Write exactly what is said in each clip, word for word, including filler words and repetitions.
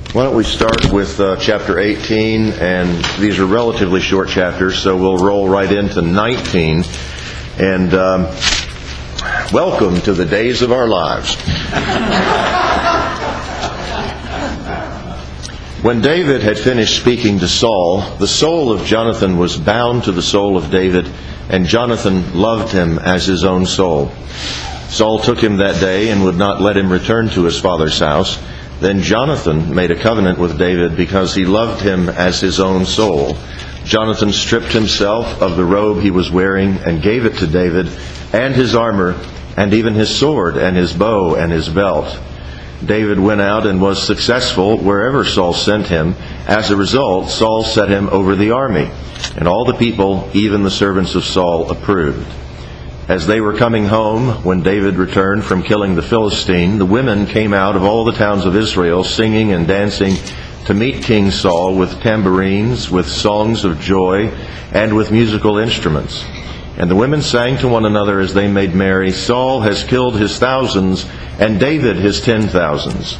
Why don't we start with uh, chapter eighteen, and these are relatively short chapters, so we'll roll right into nineteen. And um, welcome to the days of our lives. When David had finished speaking to Saul, the soul of Jonathan was bound to the soul of David, and Jonathan loved him as his own soul. Saul took him that day and would not let him return to his father's house. Then Jonathan made a covenant with David because he loved him as his own soul. Jonathan stripped himself of the robe he was wearing and gave it to David, and his armor, and even his sword, and his bow, and his belt. David went out and was successful wherever Saul sent him. As a result, Saul set him over the army, and all the people, even the servants of Saul, approved. As they were coming home, when David returned from killing the Philistine, the women came out of all the towns of Israel, singing and dancing, to meet King Saul with tambourines, with songs of joy, and with musical instruments. And the women sang to one another as they made merry, "Saul has killed his thousands, and David his ten thousands."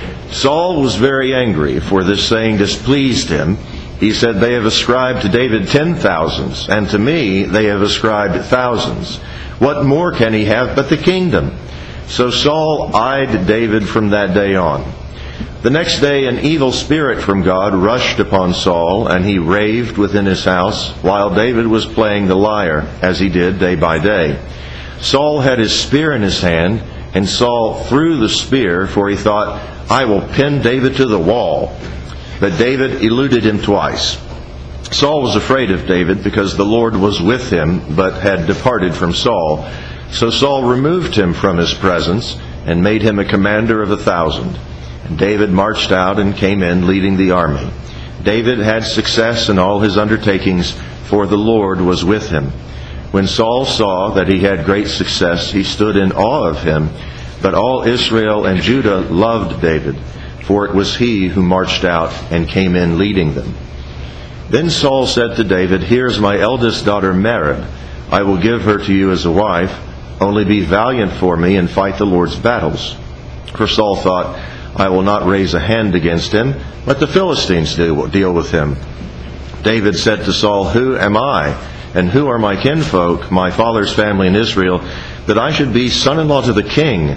Saul was very angry, for this saying displeased him. He said, "They have ascribed to David ten thousands, and to me they have ascribed thousands. What more can he have but the kingdom?" So Saul eyed David from that day on. The next day an evil spirit from God rushed upon Saul, and he raved within his house, while David was playing the lyre, as he did day by day. Saul had his spear in his hand, and Saul threw the spear, for he thought, "I will pin David to the wall." But David eluded him twice. Saul was afraid of David because the Lord was with him, but had departed from Saul. So Saul removed him from his presence and made him a commander of a thousand. And David marched out and came in leading the army. David had success in all his undertakings, for the Lord was with him. When Saul saw that he had great success, he stood in awe of him. But all Israel and Judah loved David, for it was he who marched out and came in leading them. Then Saul said to David, "Here is my eldest daughter Merab. I will give her to you as a wife. Only be valiant for me and fight the Lord's battles." For Saul thought, "I will not raise a hand against him. Let the Philistines deal with him." David said to Saul, "Who am I, and who are my kinfolk, my father's family in Israel, that I should be son-in-law to the king?"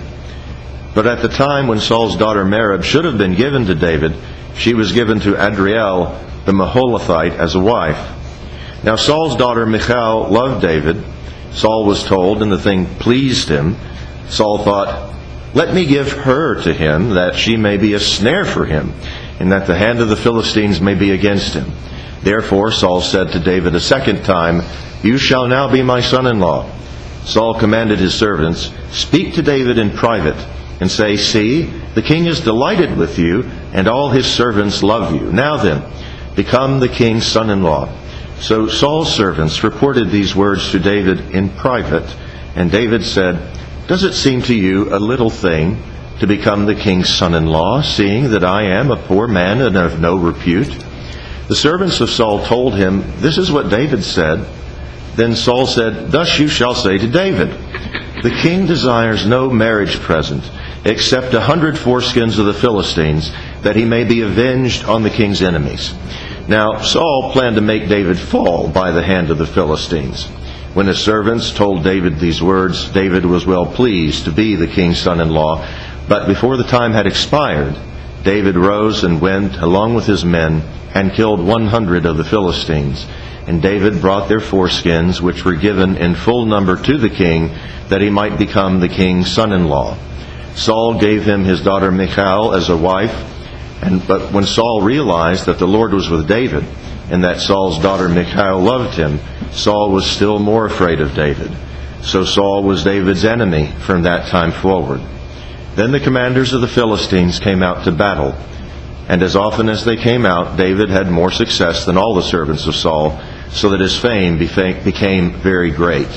But at the time when Saul's daughter Merab should have been given to David, she was given to Adriel the Maholathite as a wife. Now Saul's daughter Michal loved David. Saul was told, and the thing pleased him. Saul thought, "Let me give her to him, that she may be a snare for him, and that the hand of the Philistines may be against him." Therefore Saul said to David a second time, "You shall now be my son-in-law." Saul commanded his servants, "Speak to David in private, and say, 'See, the king is delighted with you, and all his servants love you. Now then, become the king's son-in-law.'" So Saul's servants reported these words to David in private, and David said, "Does it seem to you a little thing to become the king's son-in-law, seeing that I am a poor man and of no repute?" The servants of Saul told him, "This is what David said." Then Saul said, "Thus you shall say to David, 'The king desires no marriage present, except a hundred foreskins of the Philistines, that he may be avenged on the king's enemies.'" Now Saul planned to make David fall by the hand of the Philistines. When his servants told David these words, David was well pleased to be the king's son-in-law. But before the time had expired, David rose and went, along with his men, and killed one hundred of the Philistines. And David brought their foreskins, which were given in full number to the king, that he might become the king's son-in-law. Saul gave him his daughter Michal as a wife, and but when Saul realized that the Lord was with David, and that Saul's daughter Michal loved him, Saul was still more afraid of David. So Saul was David's enemy from that time forward. Then the commanders of the Philistines came out to battle, and as often as they came out, David had more success than all the servants of Saul, so that his fame became very great.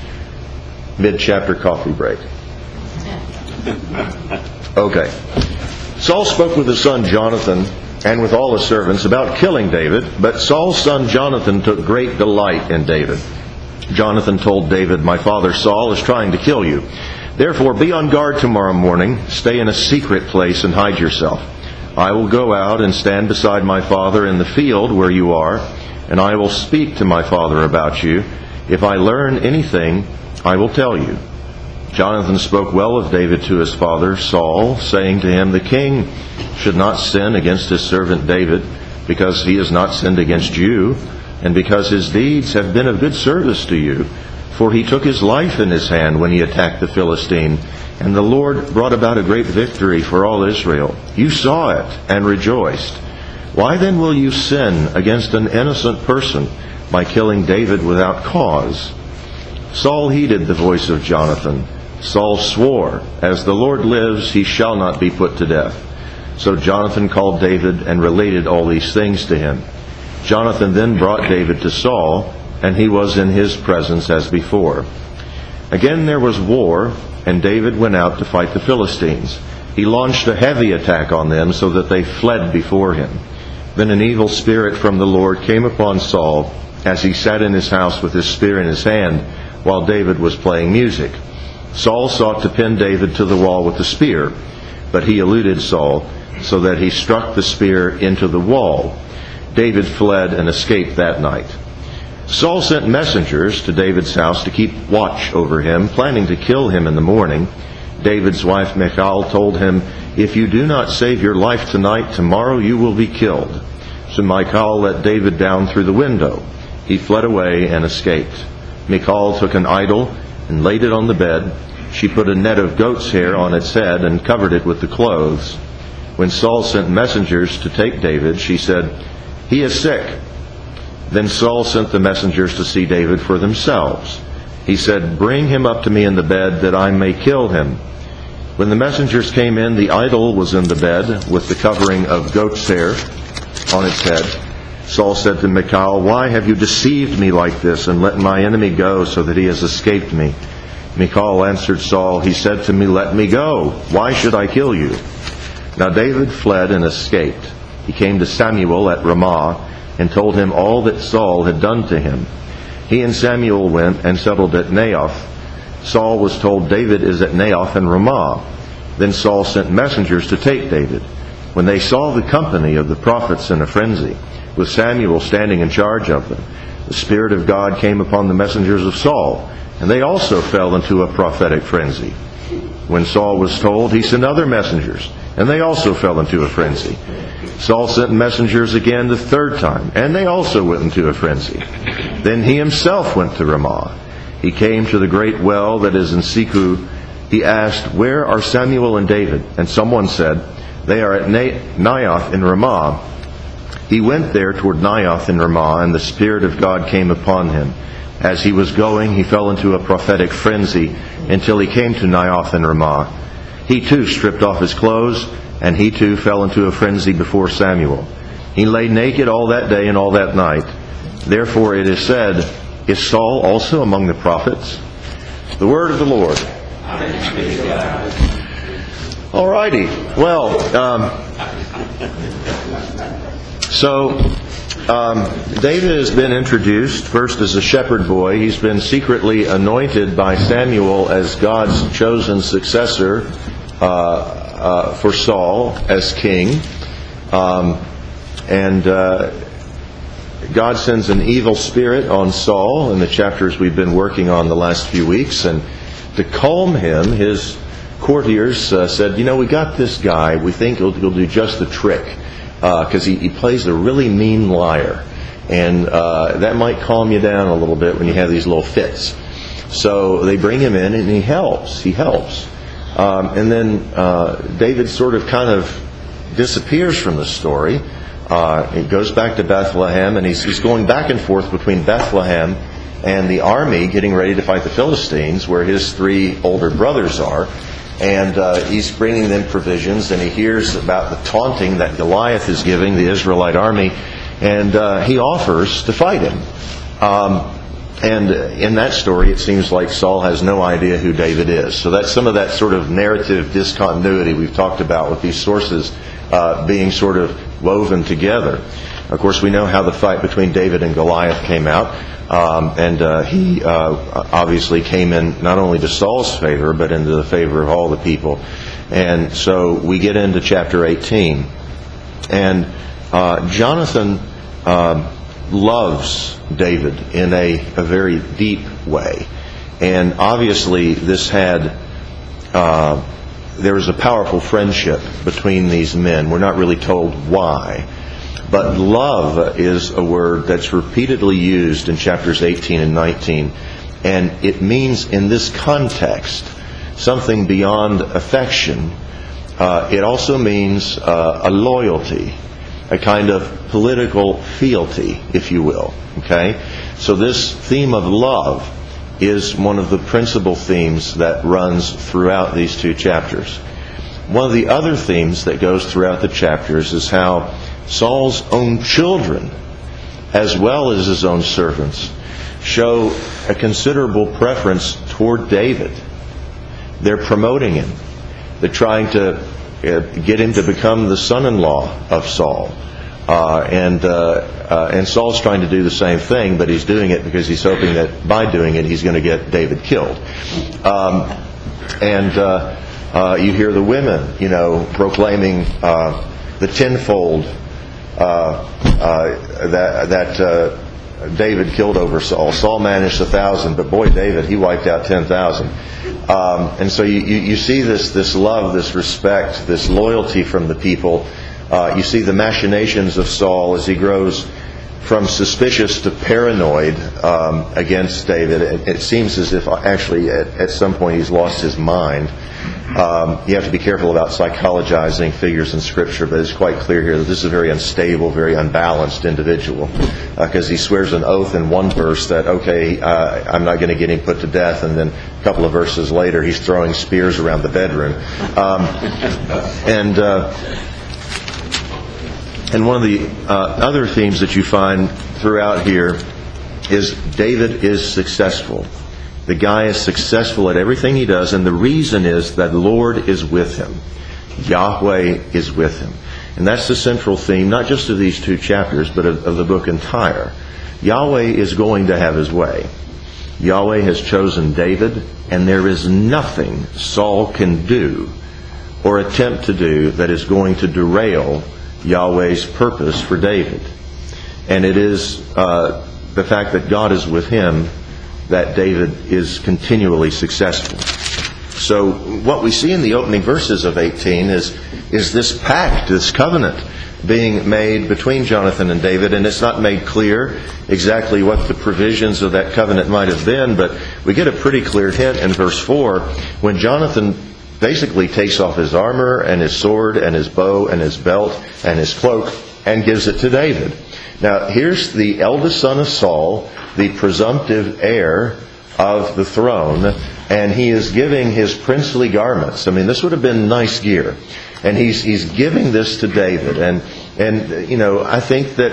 Mid-chapter coffee break. Okay. Saul spoke with his son Jonathan and with all his servants about killing David, but Saul's son Jonathan took great delight in David. Jonathan told David, "My father Saul is trying to kill you. Therefore be on guard tomorrow morning. Stay in a secret place and hide yourself. I will go out and stand beside my father in the field where you are, and I will speak to my father about you. If I learn anything, I will tell you." Jonathan spoke well of David to his father Saul, saying to him, "The king should not sin against his servant David, because he has not sinned against you, and because his deeds have been of good service to you. For he took his life in his hand when he attacked the Philistine, and the Lord brought about a great victory for all Israel. You saw it and rejoiced. Why then will you sin against an innocent person by killing David without cause?" Saul heeded the voice of Jonathan. Saul swore, "As the Lord lives, he shall not be put to death." So Jonathan called David and related all these things to him. Jonathan then brought David to Saul, and he was in his presence as before. Again there was war, and David went out to fight the Philistines. He launched a heavy attack on them so that they fled before him. Then an evil spirit from the Lord came upon Saul as he sat in his house with his spear in his hand while David was playing music. Saul sought to pin David to the wall with the spear, but he eluded Saul so that he struck the spear into the wall. David fled and escaped that night. Saul sent messengers to David's house to keep watch over him, planning to kill him in the morning. David's wife Michal told him, "If you do not save your life tonight, tomorrow you will be killed." So Michal let David down through the window. He fled away and escaped. Michal took an idol and laid it on the bed. She put a net of goat's hair on its head and covered it with the clothes. When Saul sent messengers to take David, she said, "He is sick." Then Saul sent the messengers to see David for themselves. He said, "Bring him up to me in the bed, that I may kill him." When the messengers came in, the idol was in the bed, with the covering of goat's hair on its head. Saul said to Michal, "Why have you deceived me like this, and let my enemy go, so that he has escaped me?" Michal answered Saul, "He said to me, 'Let me go. Why should I kill you?'" Now David fled and escaped. He came to Samuel at Ramah, and told him all that Saul had done to him. He and Samuel went and settled at Naioth. Saul was told, "David is at Naioth in Ramah." Then Saul sent messengers to take David. When they saw the company of the prophets in a frenzy, with Samuel standing in charge of them, the Spirit of God came upon the messengers of Saul, and they also fell into a prophetic frenzy. When Saul was told, he sent other messengers, and they also fell into a frenzy. Saul sent messengers again the third time, and they also went into a frenzy. Then he himself went to Ramah. He came to the great well that is in Seku. He asked, "Where are Samuel and David?" And someone said, "They are at Naioth in Ramah." He went there toward Naioth in Ramah, and the Spirit of God came upon him. As he was going, he fell into a prophetic frenzy until he came to Naioth in Ramah. He too stripped off his clothes, and he too fell into a frenzy before Samuel. He lay naked all that day and all that night. Therefore it is said, "Is Saul also among the prophets?" The word of the Lord. All righty. Well, um, so um, David has been introduced first as a shepherd boy. He's been secretly anointed by Samuel as God's chosen successor uh, uh, for Saul as king. Um, and uh, God sends an evil spirit on Saul in the chapters we've been working on the last few weeks. And to calm him, his courtiers uh, said, you know, we got this guy. We think he'll, he'll do just the trick. Because uh, he, he plays a really mean liar. And uh, that might calm you down a little bit when you have these little fits. So they bring him in and he helps. He helps. Um, and then uh, David sort of kind of disappears from the story. Uh, he goes back to Bethlehem, and he's, he's going back and forth between Bethlehem and the army getting ready to fight the Philistines, where his three older brothers are. And uh, he's bringing them provisions, and he hears about the taunting that Goliath is giving the Israelite army, and uh, he offers to fight him. Um, and in that story, it seems like Saul has no idea who David is. So that's some of that sort of narrative discontinuity we've talked about with these sources uh, being sort of woven together. Of course, we know how the fight between David and Goliath came out. Um, and uh, he uh, obviously came in not only to Saul's favor, but into the favor of all the people. And so we get into chapter eighteen. And uh, Jonathan uh, loves David in a, a very deep way. And obviously this had, uh, there was a powerful friendship between these men. We're not really told why. But love is a word that's repeatedly used in chapters eighteen and nineteen. And it means in this context something beyond affection. Uh, it also means uh, a loyalty, a kind of political fealty, if you will. Okay? So this theme of love is one of the principal themes that runs throughout these two chapters. One of the other themes that goes throughout the chapters is how Saul's own children, as well as his own servants, show a considerable preference toward David. They're promoting him. They're trying to uh, get him to become the son-in-law of Saul. Uh, and uh, uh, and Saul's trying to do the same thing, but he's doing it because he's hoping that by doing it he's going to get David killed. Um, and uh, uh, you hear the women, you know, proclaiming uh, the tenfold uh, uh, that that uh, David killed over Saul. Saul managed a thousand, but boy, David, he wiped out ten thousand. Um, and so you, you, you see this this love, this respect, this loyalty from the people. Uh, you see the machinations of Saul as he grows from suspicious to paranoid um, against David. It, it seems as if actually at, at some point he's lost his mind. Um, you have to be careful about psychologizing figures in Scripture, but it's quite clear here that this is a very unstable, very unbalanced individual, because uh, he swears an oath in one verse that, okay, uh, I'm not going to get him put to death, and then a couple of verses later he's throwing spears around the bedroom. Um, and... Uh, And one of the uh, other themes that you find throughout here is David is successful. The guy is successful at everything he does, and the reason is that the Lord is with him. Yahweh is with him. And that's the central theme, not just of these two chapters, but of, of the book entire. Yahweh is going to have his way. Yahweh has chosen David, and there is nothing Saul can do or attempt to do that is going to derail Yahweh's purpose for David. And it is uh, the fact that God is with him that David is continually successful. So what we see in the opening verses of eighteen is is this pact, this covenant being made between Jonathan and David, and it's not made clear exactly what the provisions of that covenant might have been, but we get a pretty clear hint in verse four when Jonathan basically takes off his armor and his sword and his bow and his belt and his cloak and gives it to David. Now, here's the eldest son of Saul, the presumptive heir of the throne, and he is giving his princely garments. I mean, this would have been nice gear. And he's he's giving this to David. And, and you know, I think that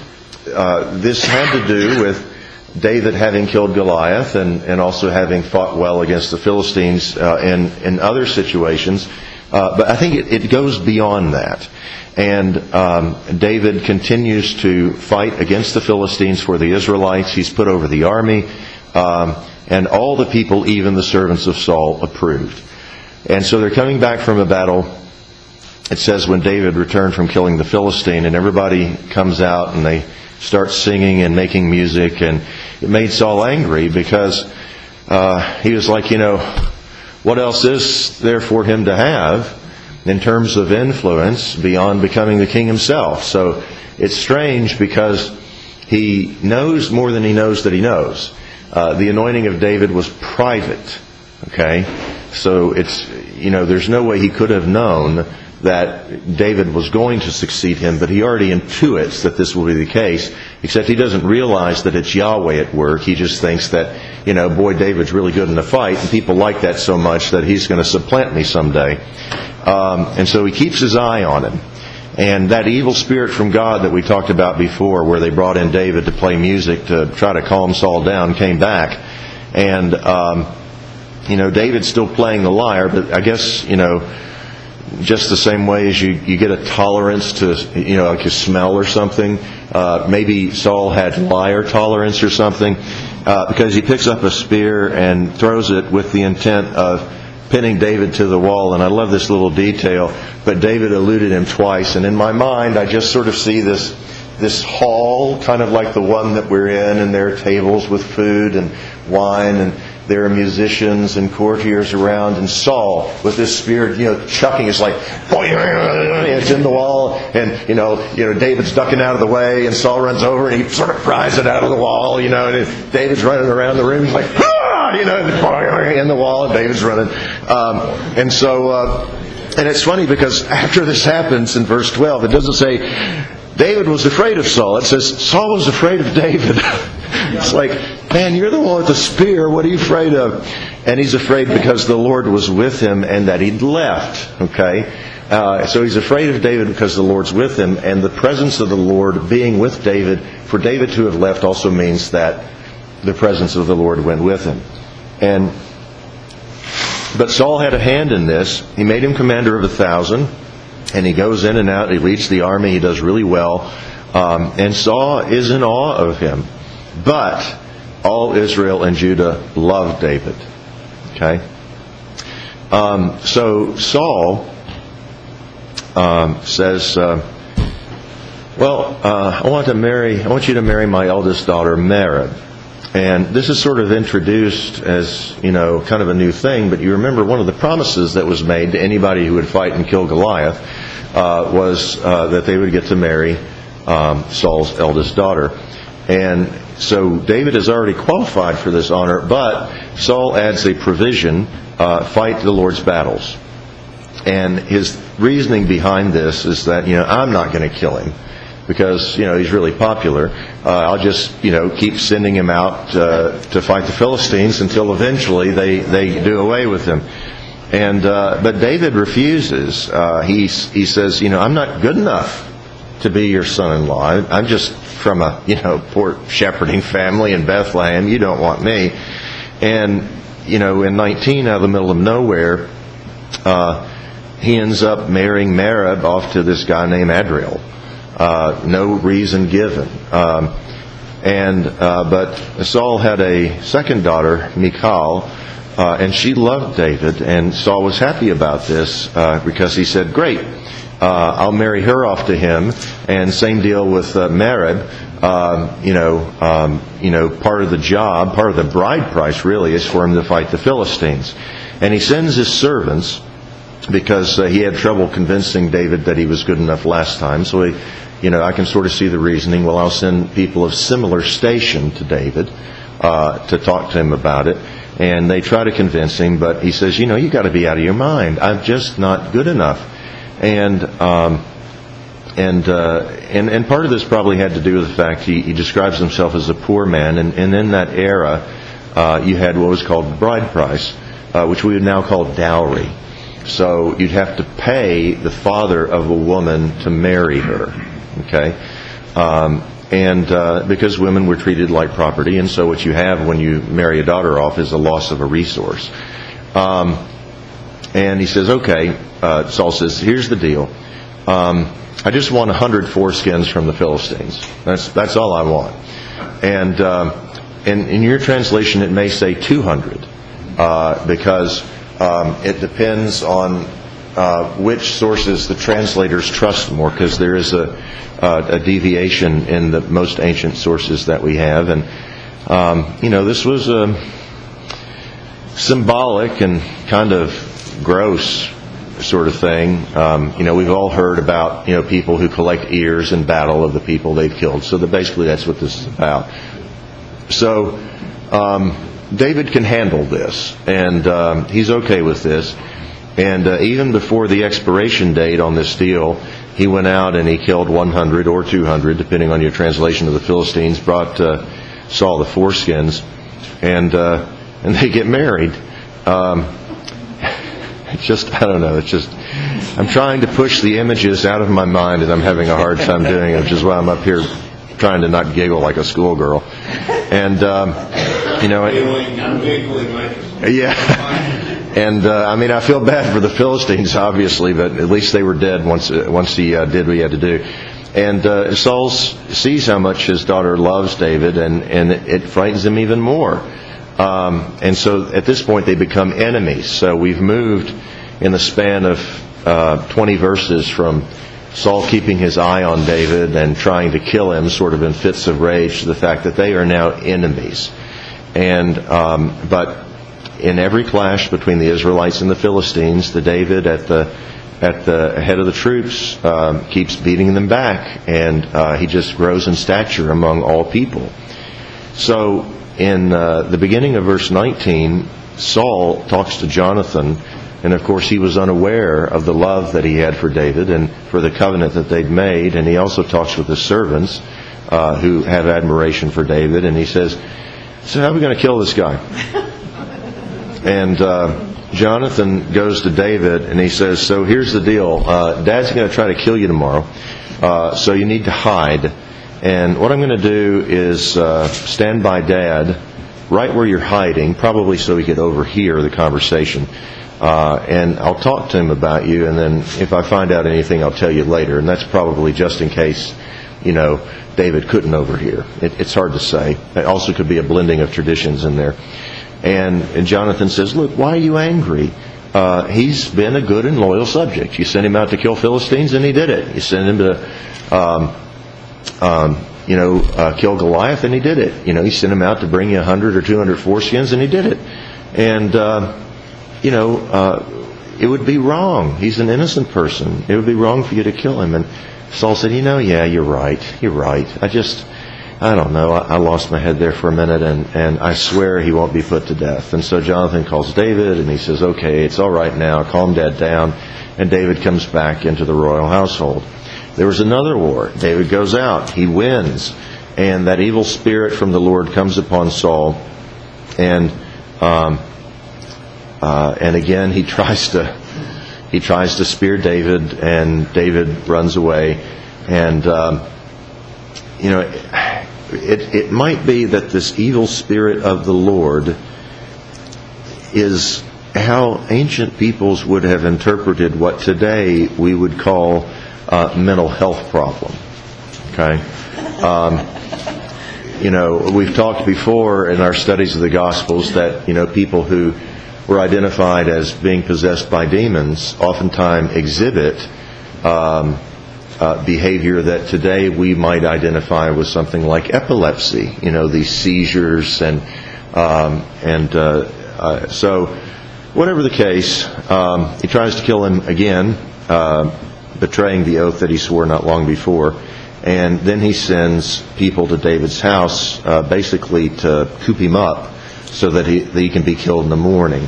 uh, this had to do with David having killed Goliath and, and also having fought well against the Philistines uh, in, in other situations. Uh, but I think it, it goes beyond that. And um, David continues to fight against the Philistines for the Israelites. He's put over the army. Um, and all the people, even the servants of Saul, approved. And so they're coming back from a battle. It says when David returned from killing the Philistine, and everybody comes out and they start singing and making music, and it made Saul angry because uh, he was like, you know, what else is there for him to have in terms of influence beyond becoming the king himself? So it's strange because he knows more than he knows that he knows. Uh, the anointing of David was private, okay? So it's, you know, there's no way he could have known that David was going to succeed him, but he already intuits that this will be the case, except he doesn't realize that it's Yahweh at work. He just thinks that, you know, boy, David's really good in a fight, and people like that so much that he's going to supplant me someday. Um, and so he keeps his eye on him. And that evil spirit from God that we talked about before, where they brought in David to play music to try to calm Saul down, came back. And, um, you know, David's still playing the lyre, but I guess, you know, just the same way as you, you get a tolerance to, you know, like a smell or something. Uh, maybe Saul had lyre tolerance or something, uh, because he picks up a spear and throws it with the intent of pinning David to the wall. And I love this little detail, but David eluded him twice. And in my mind, I just sort of see this this hall, kind of like the one that we're in, and there are tables with food and wine, and there are musicians and courtiers around, and Saul with this spear, you know, chucking, it's like, it's in the wall, and you know, you know, David's ducking out of the way, and Saul runs over and he sort of pries it out of the wall, you know, and David's running around the room, he's like, ah! You know, in the wall, and David's running, um, and so, uh, and it's funny because after this happens in verse twelve, it doesn't say David was afraid of Saul. It says Saul was afraid of David. It's like, man, you're the one with the spear. What are you afraid of? And he's afraid because the Lord was with him and that he'd left. Okay? Uh, so he's afraid of David because the Lord's with him. And the presence of the Lord being with David, for David to have left also means that the presence of the Lord went with him. And but Saul had a hand in this. He made him commander of a thousand. And he goes in and out. He leads the army. He does really well. Um, and Saul is in awe of him. But all Israel and Judah loved David. Okay? Um, so Saul um, says, uh, well, uh, I want to marry, I want you to marry my eldest daughter, Merab. And this is sort of introduced as, you know, kind of a new thing, but you remember one of the promises that was made to anybody who would fight and kill Goliath uh, was uh, that they would get to marry um, Saul's eldest daughter. And so David is already qualified for this honor, but Saul adds a provision, uh, fight the Lord's battles. And his reasoning behind this is that, you know, I'm not going to kill him, because, you know, he's really popular. Uh, I'll just, you know, keep sending him out uh, to fight the Philistines until eventually they, they do away with him. And uh, but David refuses. Uh, he he says, you know, I'm not good enough to be your son-in-law. I'm just from a, you know, poor shepherding family in Bethlehem. You don't want me. And, you know, in nineteen, out of the middle of nowhere, uh, he ends up marrying Merab off to this guy named Adriel. Uh, no reason given. Um, and uh, but Saul had a second daughter, Michal, uh, and she loved David, and Saul was happy about this uh, because he said, great, uh, I'll marry her off to him. And same deal with uh, Merab. Uh, you know, um, you know, part of the job, part of the bride price really is for him to fight the Philistines. And he sends his servants, because uh, he had trouble convincing David that he was good enough last time. So he, you know, I can sort of see the reasoning. Well, I'll send people of similar station to David uh, to talk to him about it. And they try to convince him, but he says, you know, you got to be out of your mind. I'm just not good enough. And um, and, uh, and and part of this probably had to do with the fact he, he describes himself as a poor man. And, and in that era, uh, you had what was called bride price, uh, which we would now call dowry. So you'd have to pay the father of a woman to marry her. Okay, um, and uh, because women were treated like property, and so what you have when you marry a daughter off is a loss of a resource. Um, and he says, okay, uh, Saul says, here's the deal. Um, I just want a hundred foreskins from the Philistines. That's that's all I want. And um, and in your translation, it may say two hundred uh, because um, it depends on Uh, which sources the translators trust more, because there is a, uh, a deviation in the most ancient sources that we have. And, um, you know, this was a symbolic and kind of gross sort of thing. Um, you know, we've all heard about, you know, people who collect ears in battle of the people they've killed. So that basically that's what this is about. So um, David can handle this, and um, he's okay with this. And uh, even before the expiration date on this deal, he went out and he killed one hundred or two hundred, depending on your translation of the Philistines, brought uh, Saul the foreskins, and uh, and they get married. Um, it's just, I don't know, it's just, I'm trying to push the images out of my mind, and I'm having a hard time doing it, which is why I'm up here trying to not giggle like a schoolgirl. And, um, you know... I'm giggling like a Yeah. And uh, I mean, I feel bad for the Philistines, obviously, but at least they were dead once uh, once he uh, did what he had to do. And uh, Saul sees how much his daughter loves David, and, and it frightens him even more. Um, and so at this point they become enemies. So we've moved in the span of uh, twenty verses from Saul keeping his eye on David and trying to kill him sort of in fits of rage to the fact that they are now enemies. And um, but in every clash between the Israelites and the Philistines, the David at the at the head of the troops uh, keeps beating them back, and uh, he just grows in stature among all people. So in uh, the beginning of verse nineteen, Saul talks to Jonathan, and of course he was unaware of the love that he had for David and for the covenant that they'd made. And he also talks with his servants uh, who have admiration for David, and he says, "So how are we going to kill this guy?" And uh, Jonathan goes to David and he says, "So here's the deal. Uh, Dad's going to try to kill you tomorrow, uh, so you need to hide. And what I'm going to do is uh, stand by Dad right where you're hiding, probably so he could overhear the conversation. Uh, and I'll talk to him about you, and then if I find out anything, I'll tell you later." And that's probably just in case, you know, David couldn't overhear. It, it's hard to say. It also could be a blending of traditions in there. And, and Jonathan says, "Look, why are you angry? Uh, he's been a good and loyal subject. You sent him out to kill Philistines, and he did it. You sent him to, um, um, you know, uh, kill Goliath, and he did it. You know, you sent him out to bring you a hundred or two hundred foreskins, and he did it. And, uh, you know, uh, it would be wrong. He's an innocent person. It would be wrong for you to kill him." And Saul said, "You know, yeah, you're right. You're right. I just... I don't know, I, I lost my head there for a minute, and, and I swear he won't be put to death." And so Jonathan calls David, and he says, "Okay, it's all right now, calm Dad down." And David comes back into the royal household. There was another war. David goes out, he wins, and that evil spirit from the Lord comes upon Saul, and um, uh, and again he tries to he tries to spear David, and David runs away, and um, you know. It, it might be that this evil spirit of the Lord is how ancient peoples would have interpreted what today we would call a mental health problem. Okay? Um, you know, we've talked before in our studies of the Gospels that, you know, people who were identified as being possessed by demons oftentimes exhibit um, Uh, behavior that today we might identify with something like epilepsy. You know, these seizures and um, and uh, uh, so whatever the case, um, he tries to kill him again, uh, betraying the oath that he swore not long before, and then he sends people to David's house, uh, basically to coop him up so that he that he can be killed in the morning.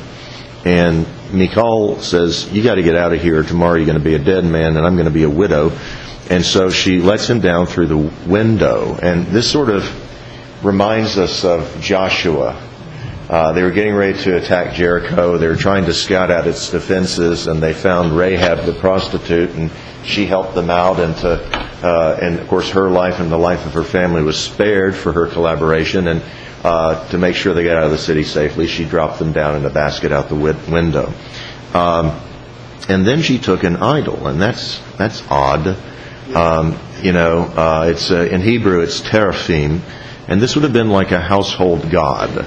And Michal says, "You got to get out of here. Tomorrow you're going to be a dead man, and I'm going to be a widow." And so she lets him down through the window. And this sort of reminds us of Joshua. Uh, they were getting ready to attack Jericho. They were trying to scout out its defenses, and they found Rahab the prostitute, and she helped them out. And to, uh, and of course, her life and the life of her family was spared for her collaboration. And uh, to make sure they got out of the city safely, she dropped them down in a basket out the wi- window. Um, and then she took an idol, and that's that's odd. Um, you know, uh, it's uh, in Hebrew it's teraphim, and this would have been like a household god.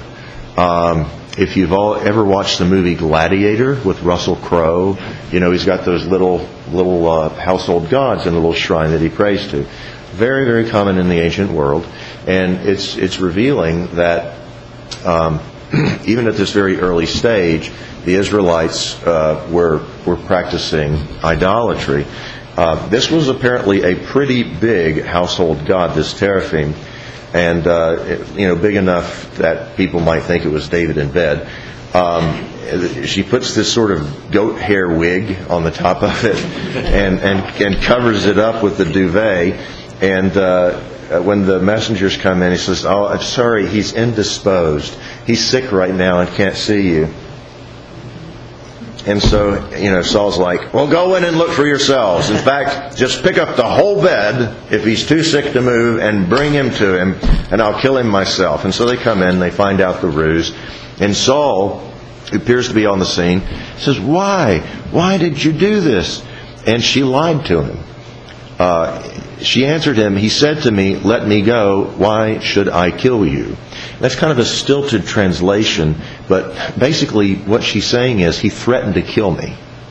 Um, if you've all ever watched the movie Gladiator with Russell Crowe, you know he's got those little little uh, household gods in a little shrine that he prays to. Very very common in the ancient world, and it's it's revealing that um, even at this very early stage, the Israelites uh, were were practicing idolatry. Uh, this was apparently a pretty big household god, this teraphim, and uh, it, you know, big enough that people might think it was David in bed. Um, she puts this sort of goat hair wig on the top of it, and and, and covers it up with the duvet. And uh, when the messengers come in, he says, "Oh, I'm sorry, he's indisposed. He's sick right now and can't see you." And so, you know, Saul's like, "Well, go in and look for yourselves. In fact, just pick up the whole bed if he's too sick to move and bring him to him, and I'll kill him myself." And so they come in, they find out the ruse. And Saul, who appears to be on the scene, says, "Why? Why did you do this?" And she lied to him. Uh, she answered him, he said to me, let me go. Why should I kill you? That's kind of a stilted translation, but basically what she's saying is he threatened to kill me.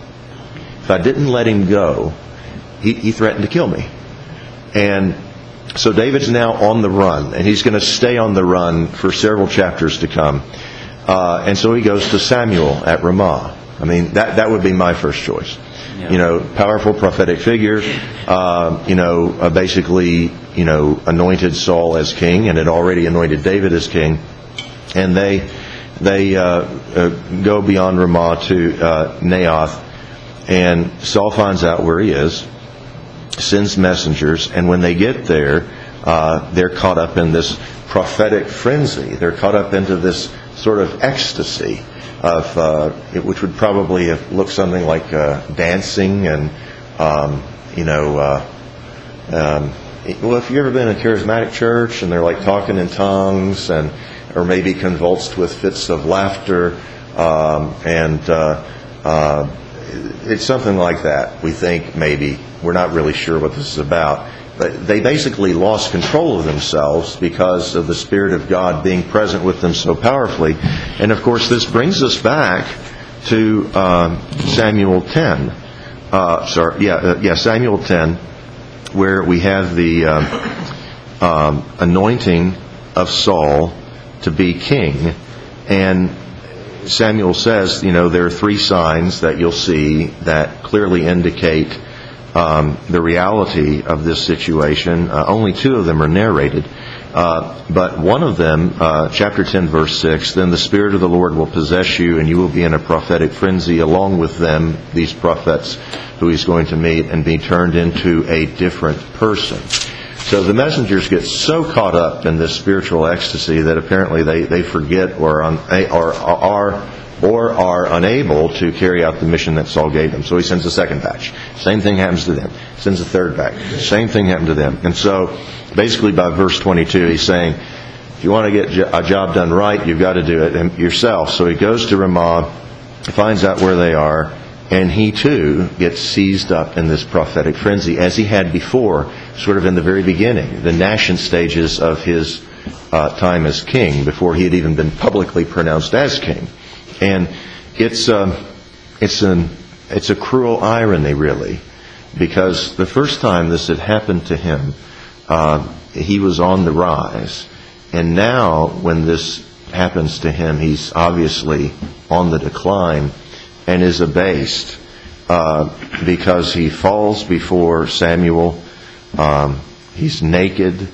If I didn't let him go, he, he threatened to kill me. And so David's now on the run, and he's going to stay on the run for several chapters to come. Uh, and so he goes to Samuel at Ramah. I mean, that, that would be my first choice. Yeah. You know, powerful prophetic figure, uh, you know, uh, basically, you know, anointed Saul as king and had already anointed David as king. And they they uh, uh, go beyond Ramah to uh, Naioth, and Saul finds out where he is, sends messengers, and when they get there, uh, they're caught up in this prophetic frenzy. They're caught up into this sort of ecstasy of uh, it, which would probably have looked something like uh, dancing and um, you know uh, um, well, if you've ever been in a charismatic church and they're like talking in tongues and or maybe convulsed with fits of laughter, um, and uh, uh, it's something like that. We think maybe we're not really sure what this is about. But they basically lost control of themselves because of the Spirit of God being present with them so powerfully. And of course, this brings us back to um, Samuel ten. Uh, sorry, yeah, uh, yeah, Samuel ten, where we have the um, um, anointing of Saul to be king. And Samuel says, you know, there are three signs that you'll see that clearly indicate Um, the reality of this situation. Uh, only two of them are narrated. Uh, but one of them, uh, chapter ten, verse six, then the Spirit of the Lord will possess you, and you will be in a prophetic frenzy along with them, these prophets who he's going to meet, and be turned into a different person. So the messengers get so caught up in this spiritual ecstasy that apparently they, they forget or, un, or are or are unable to carry out the mission that Saul gave them. So he sends a second batch. Same thing happens to them. Sends a third batch. Same thing happened to them. And so basically by verse twenty-two, he's saying, if you want to get a job done right, you've got to do it yourself. So he goes to Ramah, finds out where they are, and he too gets seized up in this prophetic frenzy, as he had before, sort of in the very beginning, the nascent stages of his uh, time as king, before he had even been publicly pronounced as king. And it's um, it's an it's a cruel irony, really, because the first time this had happened to him, uh, he was on the rise, and now when this happens to him, he's obviously on the decline and is abased uh, because he falls before Samuel. Um, he's naked.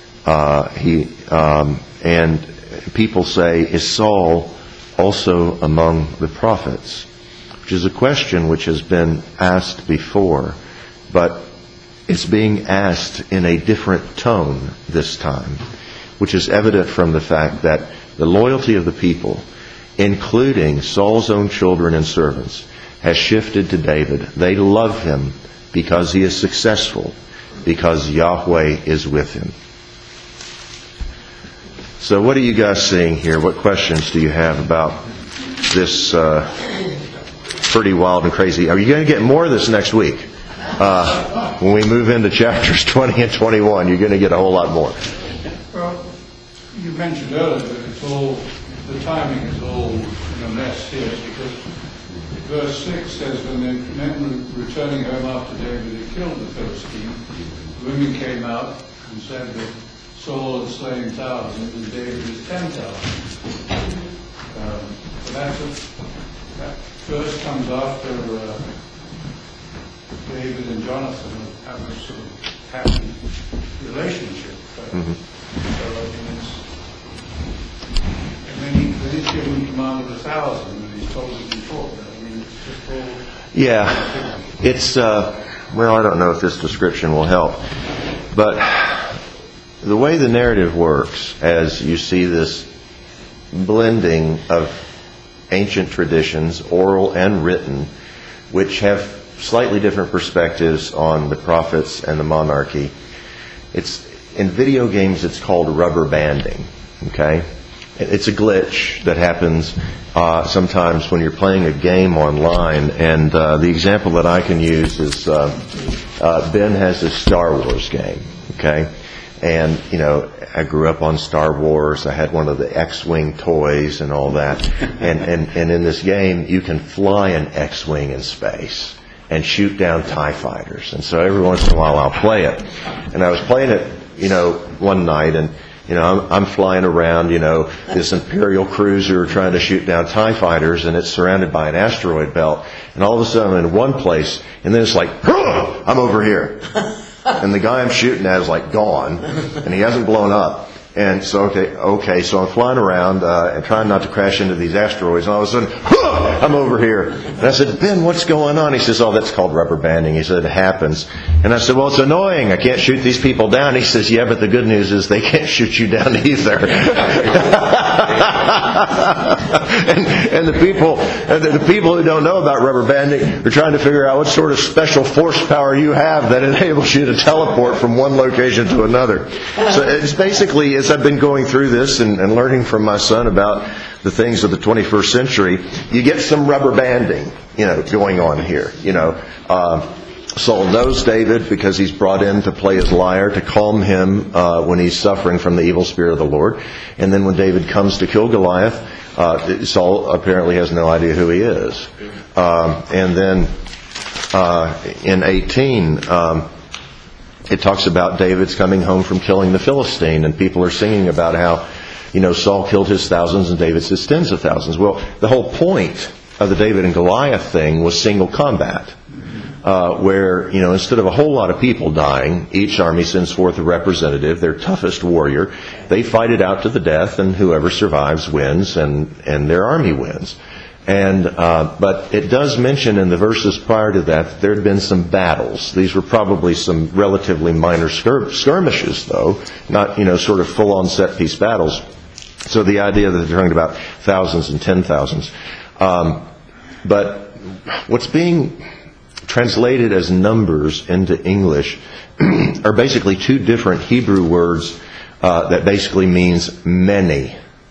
Uh, he um, and people say, "Is Saul also among the prophets?" Which is a question which has been asked before, but it's being asked in a different tone this time, which is evident from the fact that the loyalty of the people, including Saul's own children and servants, has shifted to David. They love him because he is successful, because Yahweh is with him. So what are you guys seeing here? What questions do you have about this uh, pretty wild and crazy? Are you going to get more of this next week? Uh, when we move into chapters twenty and twenty-one, you're going to get a whole lot more. Well, you mentioned earlier that it's all, the timing is all in a mess here, because verse six says, when the men were returning home after David had killed the Philistine, the women came out and said that Saul had slain thousands and David is ten thousand. Um, but that's a, that verse comes after uh, David and Jonathan have a sort of happy relationship. Uh, mm-hmm. So I mean, it's, and then, he, then he's given command of a thousand, and he's told it before. I mean, it's just all. Yeah, it's uh, well, I don't know if this description will help, but the way the narrative works, as you see this blending of ancient traditions, oral and written, which have slightly different perspectives on the prophets and the monarchy. It's in video games, it's called rubber banding. Okay, it's a glitch that happens uh, sometimes when you're playing a game online. And uh, the example that I can use is. Uh, uh, Ben has this Star Wars game, okay? And, you know, I grew up on Star Wars. I had one of the X-Wing toys and all that. And, and, and in this game, you can fly an X-Wing in space and shoot down TIE fighters. And so every once in a while I'll play it. And I was playing it, you know, one night, and you know, I'm, I'm flying around, you know, this Imperial cruiser trying to shoot down TIE fighters, and it's surrounded by an asteroid belt. And all of a sudden I'm in one place, and then it's like, I'm over here. And the guy I'm shooting at is like gone, and he hasn't blown up. And so, okay, okay, so I'm flying around uh, and trying not to crash into these asteroids, and all of a sudden, I'm over here. And I said, Ben, what's going on? He says, oh, that's called rubber banding. He said, it happens. And I said, well, it's annoying. I can't shoot these people down. He says, yeah, but the good news is they can't shoot you down either. and, and the people and the, the people who don't know about rubber banding are trying to figure out what sort of special force power you have that enables you to teleport from one location to another. So it's basically, as I've been going through this and, and learning from my son about the things of the twenty-first century, you get some rubber banding, you know, going on here. You know, uh, Saul knows David because he's brought in to play his lyre to calm him uh, when he's suffering from the evil spirit of the Lord. And then when David comes to kill Goliath, uh, Saul apparently has no idea who he is. Um, and then uh, in eighteen, um, it talks about David's coming home from killing the Philistine, and people are singing about how, you know, Saul killed his thousands and David his tens of thousands. Well, the whole point of the David and Goliath thing was single combat, uh, where, you know, instead of a whole lot of people dying, each army sends forth a representative, their toughest warrior. They fight it out to the death, and whoever survives wins, and, and their army wins. And uh, but it does mention in the verses prior to that, that there had been some battles. These were probably some relatively minor skir- skirmishes, though, not, you know, sort of full-on set-piece battles. So the idea that they're talking about thousands and ten thousands. Um, but what's being translated as numbers into English are basically two different Hebrew words uh, that basically means many.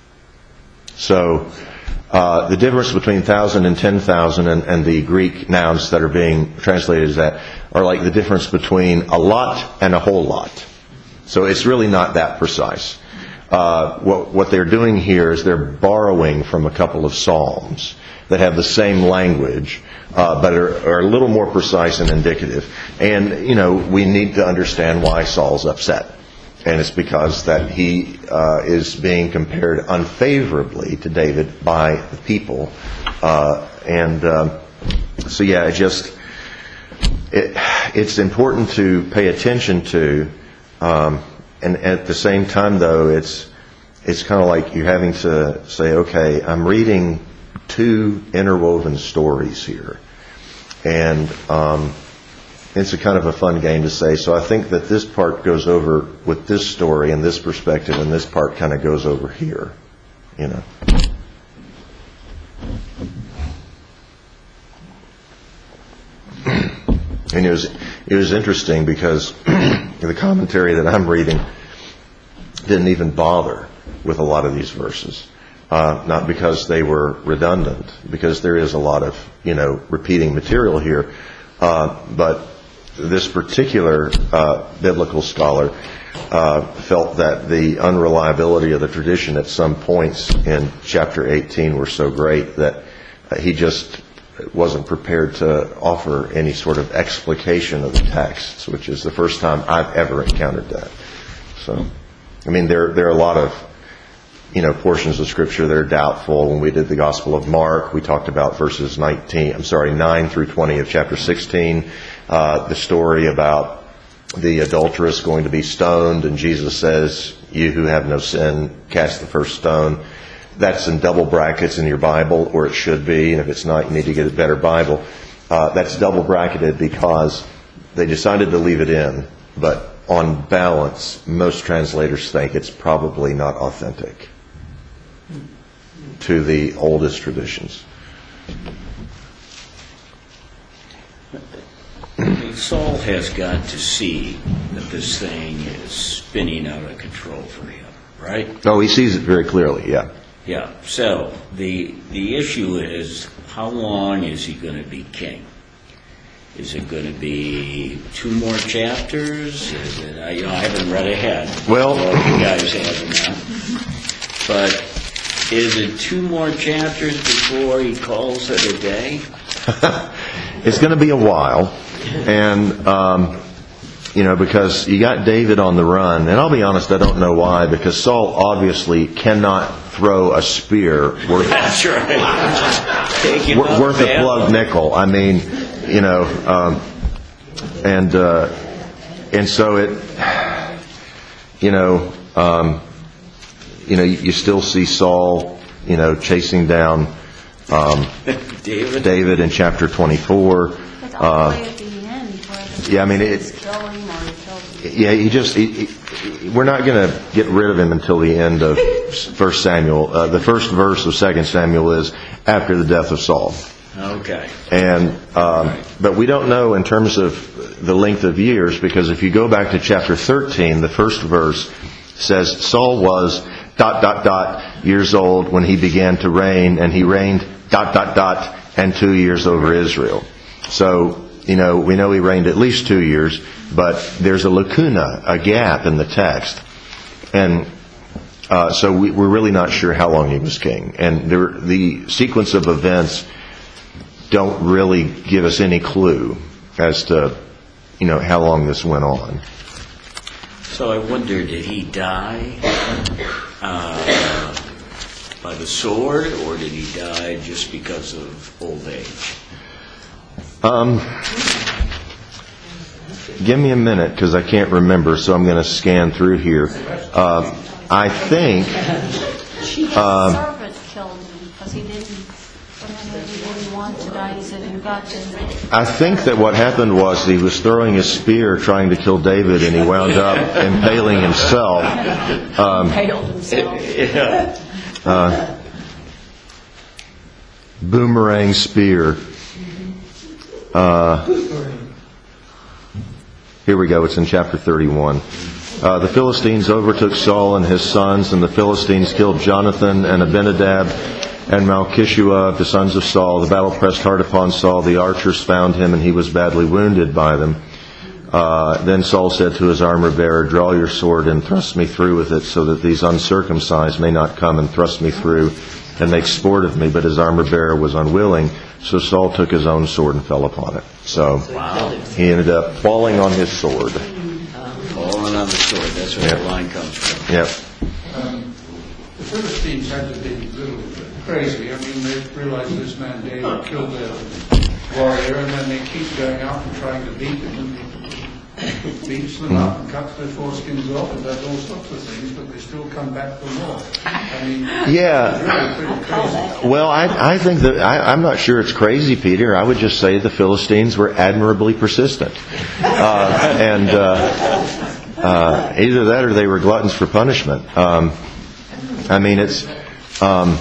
So uh, the difference between thousand and ten thousand and, and the Greek nouns that are being translated as that are like the difference between a lot and a whole lot. So it's really not that precise. Uh, what, what they're doing here is they're borrowing from a couple of psalms that have the same language, uh, but are, are a little more precise and indicative. And, you know, we need to understand why Saul's upset. And it's because that he uh, is being compared unfavorably to David by the people. Uh, and um, so, yeah, it just, it, it's important to pay attention to. Um, and at the same time, though, it's it's kind of like you're having to say, okay, I'm reading two interwoven stories here. And um, it's a kind of a fun game to say. So I think that this part goes over with this story and this perspective, and this part kind of goes over here, you know. And it was it was interesting because the commentary that I'm reading didn't even bother with a lot of these verses. Uh, not because they were redundant, because there is a lot of, you know, repeating material here. Uh, but this particular uh, biblical scholar uh, felt that the unreliability of the tradition at some points in chapter eighteen were so great that uh, he just wasn't prepared to offer any sort of explication of the texts, which is the first time I've ever encountered that. So, I mean, there there are a lot of, you know, portions of Scripture that are doubtful. When we did the Gospel of Mark, we talked about verses nineteen, I'm sorry, nine through twenty of chapter sixteen, uh, the story about the adulteress going to be stoned, and Jesus says, "You who have no sin, cast the first stone." That's in double brackets in your Bible, or it should be, and if it's not, you need to get a better Bible. Uh, that's double bracketed because they decided to leave it in, but on balance, most translators think it's probably not authentic to the oldest traditions. Saul has got to see that this thing is spinning out of control for him, right? Oh, he sees it very clearly, yeah. Yeah, so the the issue is, how long is he going to be king? Is it going to be two more chapters? Is it, I, you know, I haven't read ahead. Well- Well, you guys have now. But is it two more chapters before he calls it a day? It's going to be a while, and um, you know, because you got David on the run, and I'll be honest, I don't know why, because Saul obviously cannot throw a spear worth That's right. Take him wor- up, worth a man. plug nickel. I mean, you know, um, and uh, and so it, you know, um, you know, you, you still see Saul, you know, chasing down um, David. David in chapter twenty-four. But all the way at the end, where the yeah, I mean, it- is killing or he kills. Yeah, he just, he, he, we're not going to get rid of him until the end of First Samuel. Uh, the first verse of Second Samuel is after the death of Saul. Okay. And, um, but we don't know in terms of the length of years, because if you go back to chapter thirteen, the first verse says Saul was dot, dot, dot years old when he began to reign, and he reigned dot, dot, dot and two years over Israel. So, you know, we know he reigned at least two years, but there's a lacuna, a gap in the text. And uh, so we, we're really not sure how long he was king. And there, the sequence of events don't really give us any clue as to, you know, how long this went on. So I wonder, did he die uh, by the sword, or did he die just because of old age? Um, give me a minute, because I can't remember, so I'm going to scan through here. Uh, I think, His Um, servant killed him because he didn't, whatever, he didn't want to die. He said, "You got to." I think that what happened was he was throwing his spear trying to kill David, and he wound up impaling himself. Um, Impaled himself. Yeah. uh, boomerang spear. Uh, here we go. It's in chapter thirty-one. Uh, the Philistines overtook Saul and his sons, and the Philistines killed Jonathan and Abinadab and Malchishua, the sons of Saul. The battle pressed hard upon Saul. The archers found him, and he was badly wounded by them. Uh, then Saul said to his armor-bearer, "Draw your sword and thrust me through with it, so that these uncircumcised may not come and thrust me through and make sport of me." But his armor-bearer was unwilling, so Saul took his own sword and fell upon it. So he ended up falling on his sword. Falling on the sword, that's where Yeah. the line comes from. Yep. Um, the Philistines had to be a little bit crazy. I mean, they realized this man David killed their warrior, and then they keep going out and trying to beat him, and he beats them up and cuts their foreskins off and does all sorts of things, but they still come back for more. I mean, Yeah. it's really pretty crazy. Well, I, I think that I, I'm not sure it's crazy, Peter. I would just say the Philistines were admirably persistent, uh, and uh, uh, either that or they were gluttons for punishment. Um, I mean, it's um,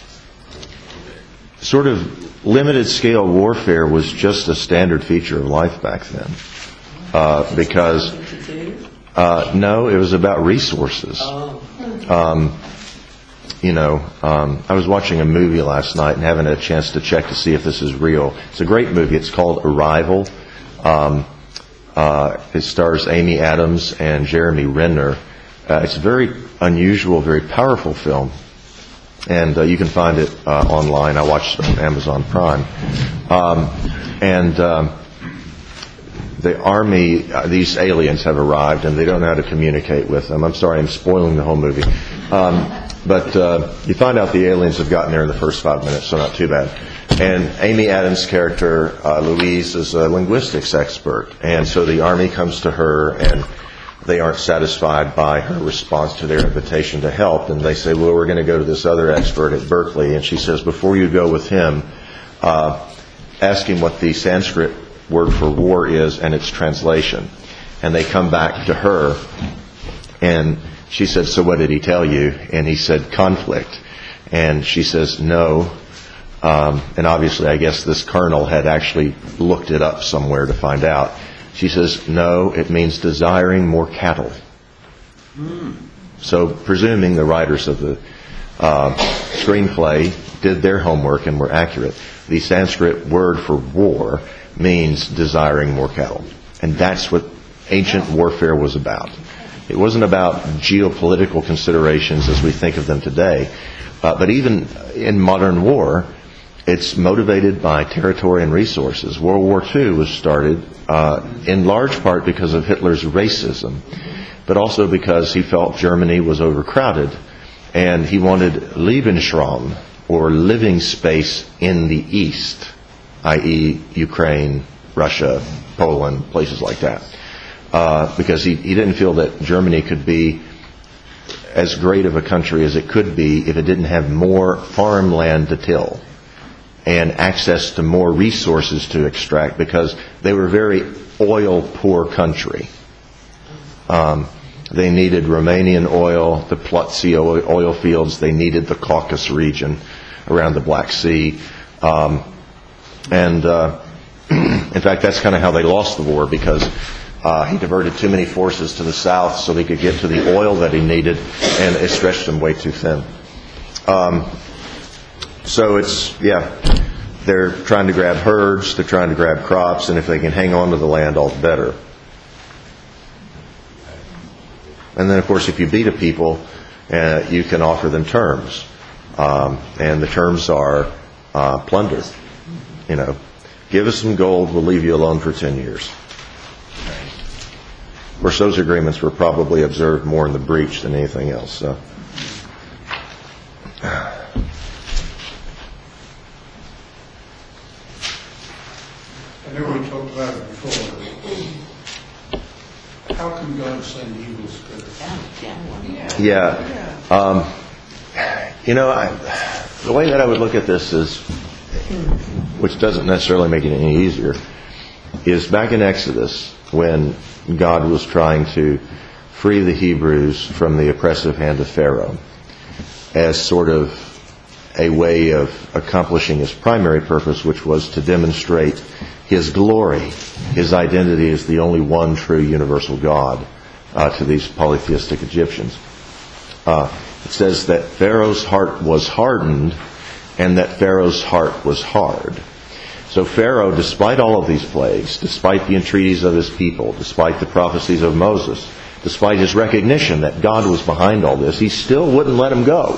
sort of limited scale warfare was just a standard feature of life back then, uh, because uh, no, it was about resources. Um, You know, um, I was watching a movie last night and haven't had a chance to check to see if this is real. It's a great movie. It's called Arrival. Um, uh, it stars Amy Adams and Jeremy Renner. Uh, it's a very unusual, very powerful film. And uh, you can find it uh, online. I watched it on Amazon Prime. Um, and um, the army, uh, these aliens have arrived and they don't know how to communicate with them. I'm sorry, I'm spoiling the whole movie. Um, But uh, you find out the aliens have gotten there in the first five minutes, so not too bad. And Amy Adams' character, uh, Louise, is a linguistics expert. And so the army comes to her, and they aren't satisfied by her response to their invitation to help. And they say, well, we're going to go to this other expert at Berkeley. And she says, before you go with him, uh, ask him what the Sanskrit word for war is and its translation. And they come back to her, and she said, so what did he tell you? And he said, conflict. And she says, no. Um, and obviously, I guess this colonel had actually looked it up somewhere to find out. She says, no, it means desiring more cattle. Mm. So presuming the writers of the uh, screenplay did their homework and were accurate, the Sanskrit word for war means desiring more cattle. And that's what ancient warfare was about. It wasn't about geopolitical considerations as we think of them today. Uh, but even in modern war, it's motivated by territory and resources. World War Two was started uh, in large part because of Hitler's racism, but also because he felt Germany was overcrowded, and he wanted Lebensraum, or living space, in the East, that is. Ukraine, Russia, Poland, places like that. Uh, because he, he didn't feel that Germany could be as great of a country as it could be if it didn't have more farmland to till and access to more resources to extract, because they were a very oil-poor country. Um, they needed Romanian oil, the Plutzi oil, oil fields. They needed the Caucasus region around the Black Sea. Um, and uh, in fact, that's kind of how they lost the war, because uh, he diverted too many forces to the south so he could get to the oil that he needed, and it stretched them way too thin. Um, so it's, yeah, they're trying to grab herds, they're trying to grab crops, and if they can hang on to the land, all the better. And then, of course, if you beat a people, uh, you can offer them terms. Um, and the terms are uh, plunder. You know, give us some gold, we'll leave you alone for ten years. Of course, those agreements were probably observed more in the breach than anything else. So. I know we talked about it before. How can God send evil spirits? Yeah. Um, you know, I, the way that I would look at this is, which doesn't necessarily make it any easier, is back in Exodus when God was trying to free the Hebrews from the oppressive hand of Pharaoh as sort of a way of accomplishing his primary purpose, which was to demonstrate his glory, his identity as the only one true universal God uh, to these polytheistic Egyptians. Uh, it says that Pharaoh's heart was hardened and that Pharaoh's heart was hard. So Pharaoh, despite all of these plagues, despite the entreaties of his people, despite the prophecies of Moses, despite his recognition that God was behind all this, he still wouldn't let him go.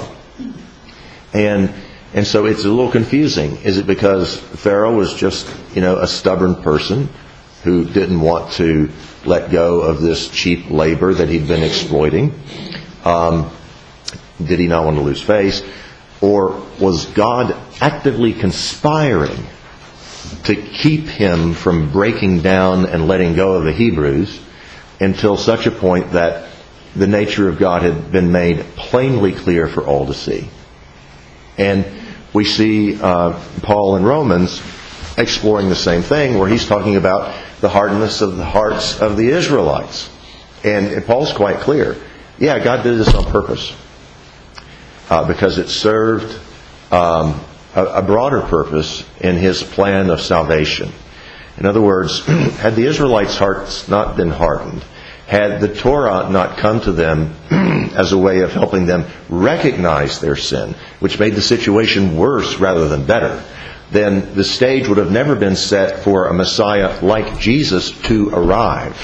And and so it's a little confusing. Is it because Pharaoh was just, you know, a stubborn person who didn't want to let go of this cheap labor that he'd been exploiting? Um, did he not want to lose face? Or was God actively conspiring to keep him from breaking down and letting go of the Hebrews until such a point that the nature of God had been made plainly clear for all to see? And we see uh, Paul in Romans exploring the same thing, where he's talking about the hardness of the hearts of the Israelites. And, and Paul's quite clear. Yeah, God did this on purpose. Uh, because it served um, a, a broader purpose in his plan of salvation. In other words, had the Israelites' hearts not been hardened, had the Torah not come to them as a way of helping them recognize their sin, which made the situation worse rather than better, then the stage would have never been set for a Messiah like Jesus to arrive.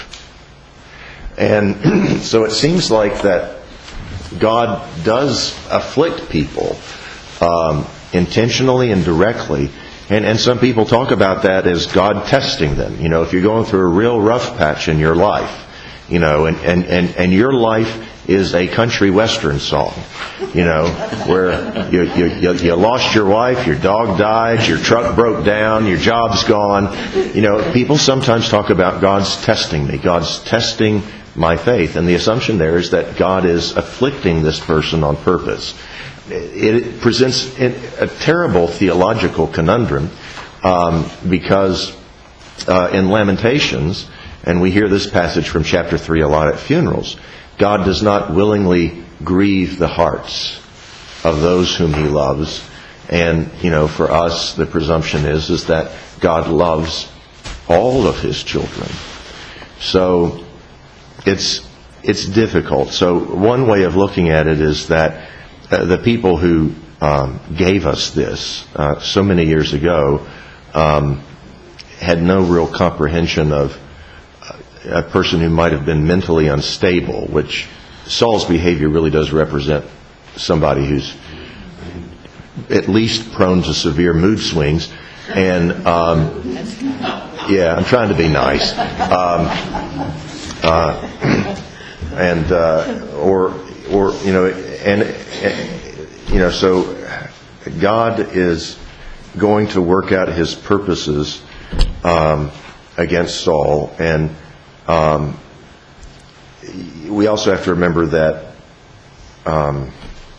And so it seems like that God does afflict people um, intentionally and directly. And, and some people talk about that as God testing them. You know, if you're going through a real rough patch in your life, you know, and, and, and, and your life is a country western song, you know, where you, you, you, you lost your wife, your dog died, your truck broke down, your job's gone. You know, people sometimes talk about God's testing me, God's testing my faith. And the assumption there is that God is afflicting this person on purpose. It presents a terrible theological conundrum um, because uh, in Lamentations, and we hear this passage from chapter three a lot at funerals, God does not willingly grieve the hearts of those whom he loves. And, you know, for us, the presumption is, is that God loves all of his children. So it's it's difficult. So one way of looking at it is that uh, the people who um, gave us this uh, so many years ago um, had no real comprehension of a person who might have been mentally unstable, which Saul's behavior really does represent somebody who's at least prone to severe mood swings. And um, yeah, I'm trying to be nice. Um, uh, and uh, or or you know, and, and you know, so God is going to work out His purposes um, against Saul, and um, we also have to remember that um,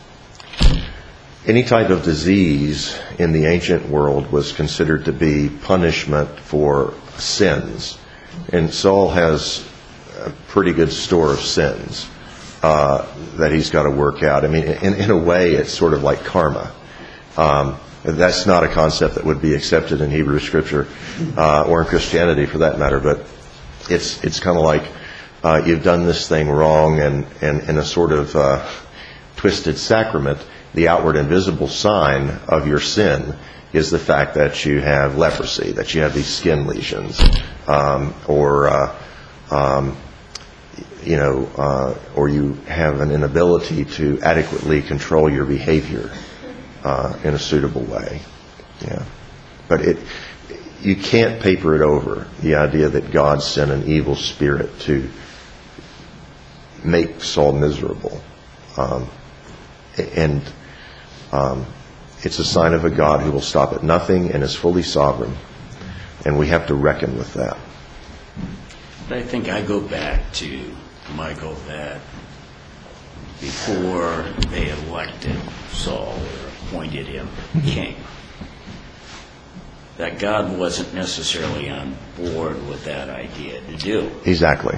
any type of disease in the ancient world was considered to be punishment for sins. And Saul has a pretty good store of sins uh, that he's got to work out. I mean, in, in a way, it's sort of like karma. Um, that's not a concept that would be accepted in Hebrew Scripture uh, or in Christianity, for that matter. But it's it's kind of like uh, you've done this thing wrong, and, and in a sort of uh, twisted sacrament, the outward and visible sign of your sin is the fact that you have leprosy, that you have these skin lesions, um, or uh, um, you know, uh, or you have an inability to adequately control your behavior uh, in a suitable way. Yeah, but it you can't paper it over, the idea that God sent an evil spirit to make Saul miserable, um, and Um, it's a sign of a God who will stop at nothing and is fully sovereign. And we have to reckon with that. But I think I go back to, Michael, that before they elected Saul or appointed him king, that God wasn't necessarily on board with that idea to do. Exactly.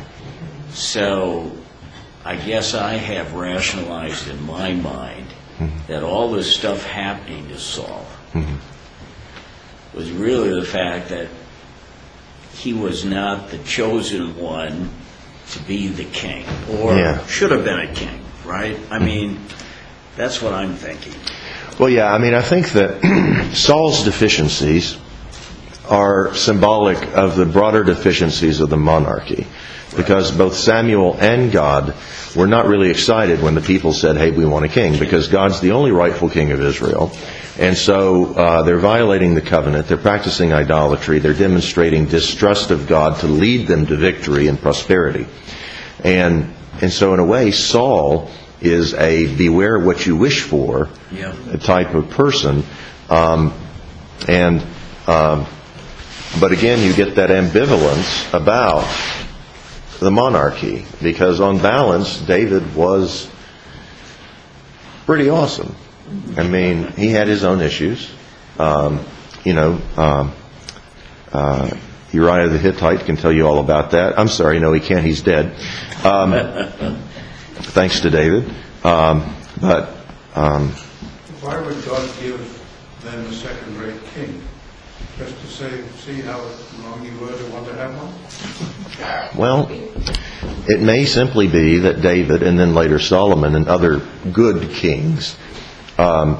So I guess I have rationalized in my mind Mm-hmm. that all this stuff happening to Saul mm-hmm. was really the fact that he was not the chosen one to be the king, or yeah. should have been a king, right? I mean, that's what I'm thinking. Well, yeah, I mean, I think that Saul's deficiencies are symbolic of the broader deficiencies of the monarchy, because both Samuel and God were not really excited when the people said, hey, we want a king, because God's the only rightful king of Israel. And so uh, they're violating the covenant, they're practicing idolatry, they're demonstrating distrust of God to lead them to victory and prosperity. And and so in a way, Saul is a beware what you wish for yeah. type of person. Um, and um, but again, you get that ambivalence about the monarchy, because on balance, David was pretty awesome. I mean, he had his own issues. Um, you know, um, uh, Uriah the Hittite can tell you all about that. I'm sorry, no, he can't. He's dead. Um, thanks to David. Um, but um, why would God give them a second-rate king? Just to say, see how wrong you were to want to have one? Well, it may simply be that David, and then later Solomon and other good kings, um,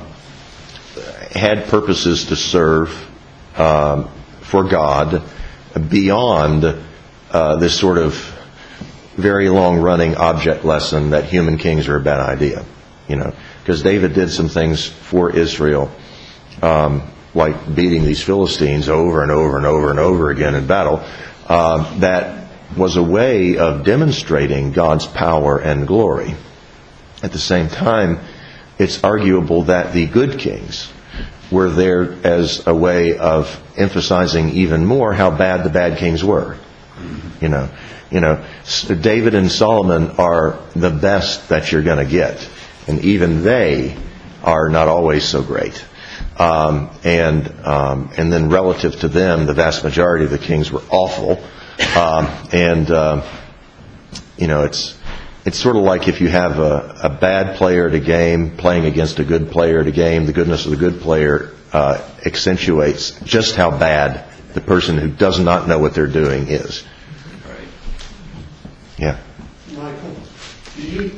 had purposes to serve um, for God beyond uh, this sort of very long-running object lesson that human kings are a bad idea. You know, because David did some things for Israel, um, like beating these Philistines over and over and over and over again in battle, uh, that was a way of demonstrating God's power and glory. At the same time, it's arguable that the good kings were there as a way of emphasizing even more how bad the bad kings were. You know, you know, David and Solomon are the best that you're going to get, and even they are not always so great. Um, and um, and then relative to them, the vast majority of the kings were awful. Um, and uh, you know, it's it's sort of like if you have a, a bad player at a game playing against a good player at a game, the goodness of the good player uh, accentuates just how bad the person who does not know what they're doing is. Right. Yeah. Michael, do you,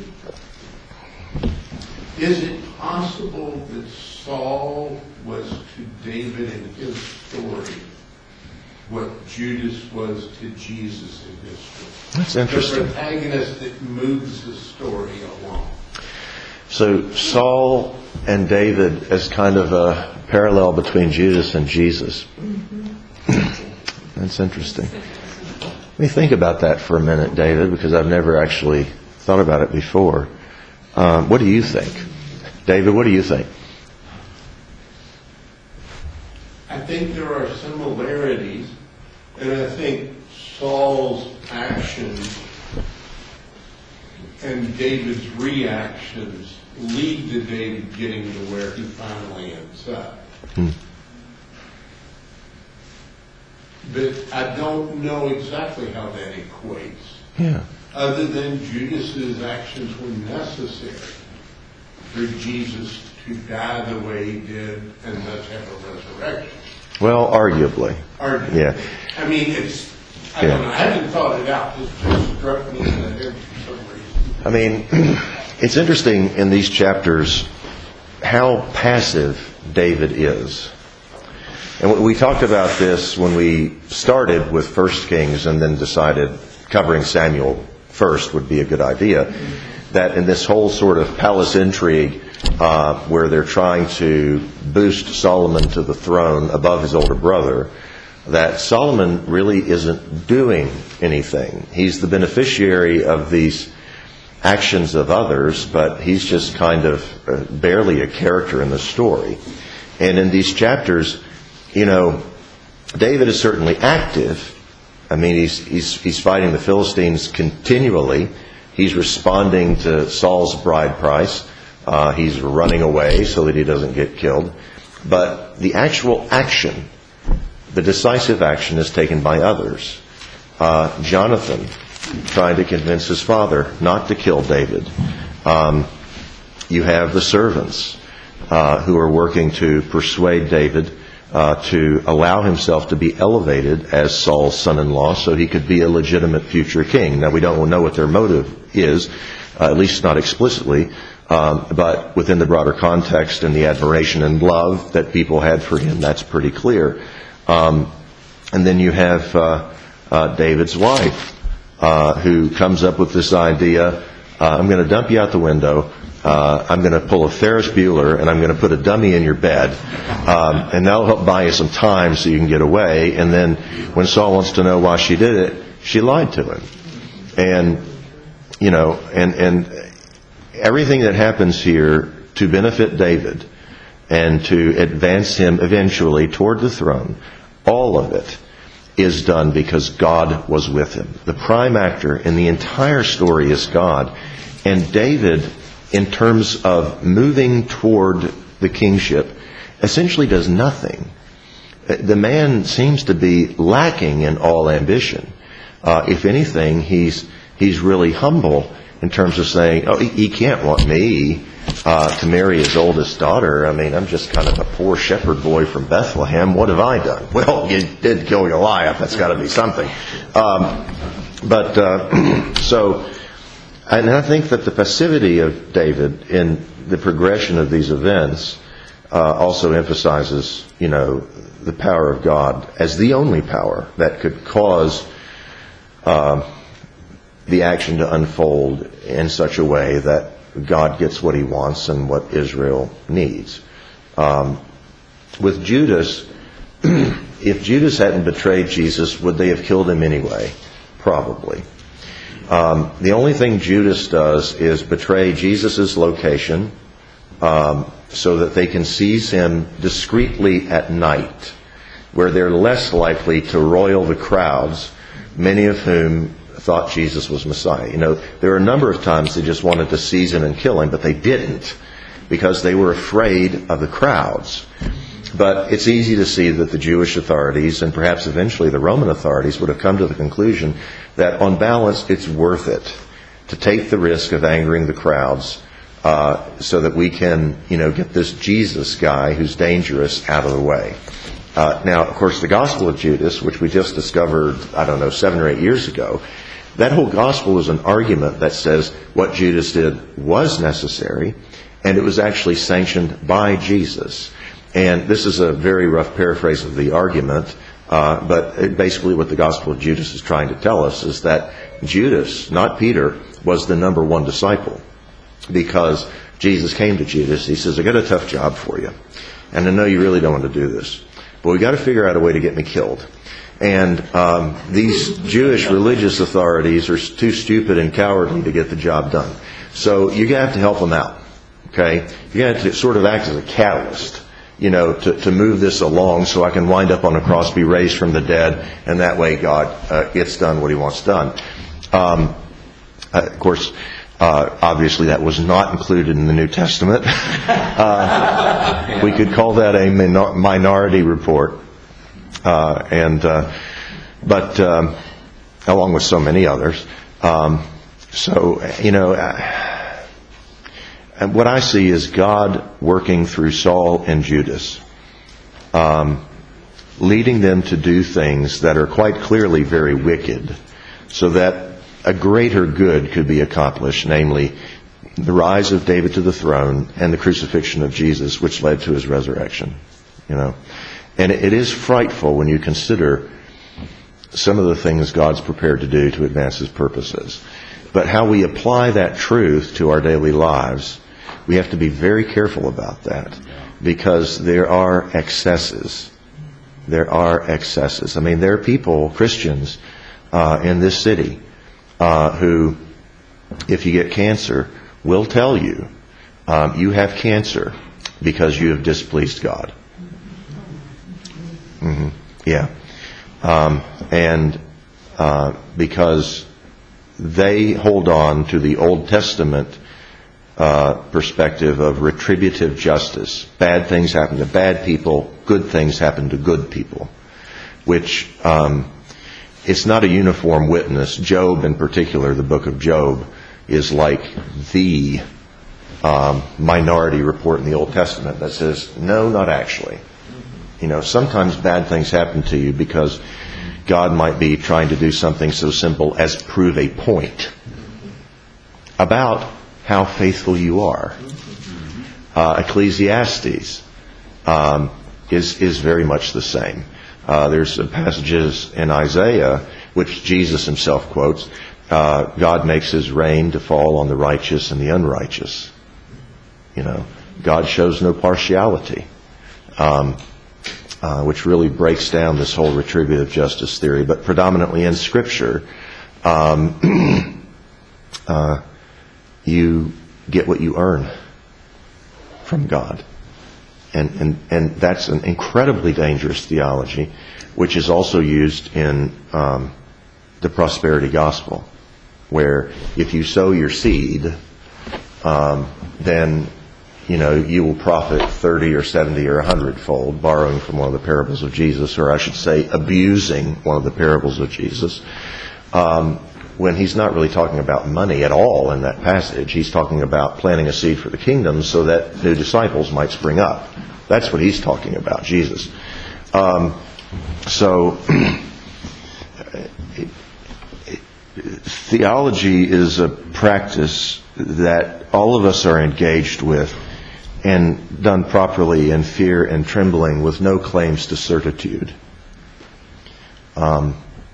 is it possible that Saul was to David in his story what Judas was to Jesus in history. That's interesting. The protagonist that moves the story along. So Saul and David as kind of a parallel between Judas and Jesus. That's interesting. Let me think about that for a minute, David, because I've never actually thought about it before. Um, what do you think? David, what do you think? I think there are similarities, and I think Saul's actions and David's reactions lead to David getting to where he finally ends up. Hmm. But I don't know exactly how that equates. Yeah. Other than Judas's actions were necessary for Jesus to die the way he did and thus have a resurrection. Well, arguably. Arguably. Yeah. I mean, it's, I Yeah. don't know, I haven't thought it out. It just struck me in the head for some reason. I mean, it's interesting in these chapters how passive David is. And we talked about this when we started with First Kings and then decided covering Samuel first would be a good idea. That in this whole sort of palace intrigue uh, where they're trying to boost Solomon to the throne above his older brother, that Solomon really isn't doing anything. He's the beneficiary of these actions of others, but he's just kind of uh, barely a character in the story. And in these chapters, you know, David is certainly active. I mean, he's he's he's fighting the Philistines continually. He's responding to Saul's bride price. Uh, he's running away so that he doesn't get killed. But the actual action, the decisive action, is taken by others. Uh, Jonathan trying to convince his father not to kill David. Um, you have the servants uh, who are working to persuade David Uh, to allow himself to be elevated as Saul's son-in-law so he could be a legitimate future king. Now, we don't know what their motive is, uh, at least not explicitly, um, but within the broader context and the admiration and love that people had for him, that's pretty clear. Um, and then you have uh, uh, David's wife, uh, who comes up with this idea, uh, I'm going to dump you out the window. Uh, I'm going to pull a Ferris Bueller and I'm going to put a dummy in your bed, um, and that'll help buy you some time so you can get away. And then when Saul wants to know why she did it, she lied to him. And, you know, and, and everything that happens here to benefit David and to advance him eventually toward the throne, all of it is done because God was with him. The prime actor in the entire story is God. And David, in terms of moving toward the kingship, essentially does nothing. The man seems to be lacking in all ambition. Uh, if anything, he's he's really humble in terms of saying, oh, he, he can't want me uh, to marry his oldest daughter. I mean, I'm just kind of a poor shepherd boy from Bethlehem. What have I done? Well, you did kill Goliath. That's got to be something. Um, but uh, so... And I think that the passivity of David in the progression of these events uh, also emphasizes, you know, the power of God as the only power that could cause uh, the action to unfold in such a way that God gets what he wants and what Israel needs. Um, with Judas, if Judas hadn't betrayed Jesus, would they have killed him anyway? Probably. Um, the only thing Judas does is betray Jesus' location um, so that they can seize him discreetly at night, where they're less likely to roil the crowds, many of whom thought Jesus was Messiah. You know, there are a number of times they just wanted to seize him and kill him, but they didn't because they were afraid of the crowds. But it's easy to see that the Jewish authorities and perhaps eventually the Roman authorities would have come to the conclusion that on balance it's worth it to take the risk of angering the crowds uh, so that we can, you know, get this Jesus guy who's dangerous out of the way. Uh, now, of course, the Gospel of Judas, which we just discovered, I don't know, seven or eight years ago, that whole Gospel is an argument that says what Judas did was necessary and it was actually sanctioned by Jesus. And this is a very rough paraphrase of the argument, Uh, but it, basically what the Gospel of Judas is trying to tell us is that Judas, not Peter, was the number one disciple. Because Jesus came to Judas, he says, I got a tough job for you. And I know you really don't want to do this. But we got to figure out a way to get me killed. And um, these Jewish religious authorities are too stupid and cowardly to get the job done. So you have to help them out. Okay? You have to sort of act as a catalyst, you know, to, to move this along so I can wind up on a cross, be raised from the dead, and that way God uh, gets done what he wants done. Um, uh, of course, uh, obviously that was not included in the New Testament. uh, we could call that a minor- minority report. Uh, and uh, but um, along with so many others. Um, so, you know, uh, what I see is God working through Saul and Judas, um, leading them to do things that are quite clearly very wicked, so that a greater good could be accomplished, namely the rise of David to the throne and the crucifixion of Jesus, which led to his resurrection. You know, and it is frightful when you consider some of the things God's prepared to do to advance his purposes. But how we apply that truth to our daily lives, we have to be very careful about that, because there are excesses. There are excesses. I mean, there are people, Christians, uh, in this city uh, who, if you get cancer, will tell you um, you have cancer because you have displeased God. Mm-hmm. Yeah. Um, and uh, because they hold on to the Old Testament uh, perspective of retributive justice. Bad things happen to bad people, good things happen to good people, which um, it's not a uniform witness. Job in particular, the book of Job, is like the um, minority report in the Old Testament that says, no, not actually. You know, sometimes bad things happen to you because God might be trying to do something so simple as prove a point about how faithful you are. Uh, Ecclesiastes um, is is very much the same. Uh, there's passages in Isaiah which Jesus himself quotes. Uh, God makes his rain to fall on the righteous and the unrighteous. You know, God shows no partiality. Um, Uh, which really breaks down this whole retributive justice theory. But predominantly in Scripture, um, uh, you get what you earn from God. And, and, and that's an incredibly dangerous theology, which is also used in um, the prosperity gospel, where if you sow your seed, um, then you know, you will profit thirty or seventy or a hundredfold, borrowing from one of the parables of Jesus, or I should say abusing one of the parables of Jesus, um, when he's not really talking about money at all in that passage. He's talking about planting a seed for the kingdom so that new disciples might spring up. That's what he's talking about, Jesus. Um, so, theology is a practice that all of us are engaged with, and done properly in fear and trembling with no claims to certitude. Um,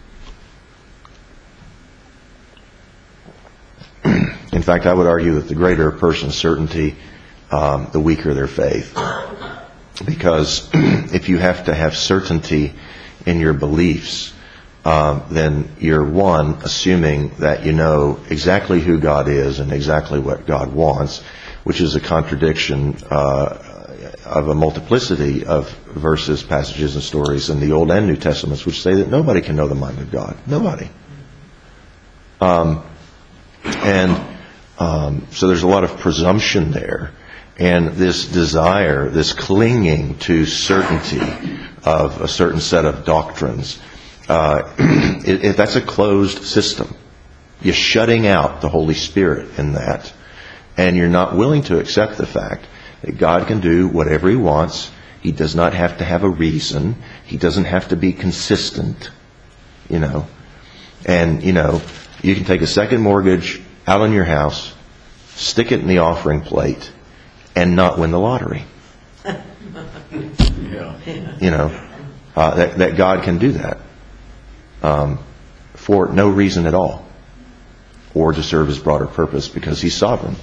in fact, I would argue that the greater a person's certainty, um, the weaker their faith. Because if you have to have certainty in your beliefs, um, then you're, one, assuming that you know exactly who God is and exactly what God wants, which is a contradiction uh, of a multiplicity of verses, passages, and stories in the Old and New Testaments, which say that nobody can know the mind of God. Nobody. Um, and um, so there's a lot of presumption there. And this desire, this clinging to certainty of a certain set of doctrines, uh, it, it, that's a closed system. You're shutting out the Holy Spirit in that. And you're not willing to accept the fact that God can do whatever he wants. He does not have to have a reason. He doesn't have to be consistent, you know. And, you know, you can take a second mortgage out on your house, stick it in the offering plate, and not win the lottery. Yeah. You know. uh, that, that God can do that um, for no reason at all, or to serve His broader purpose, because He's sovereign.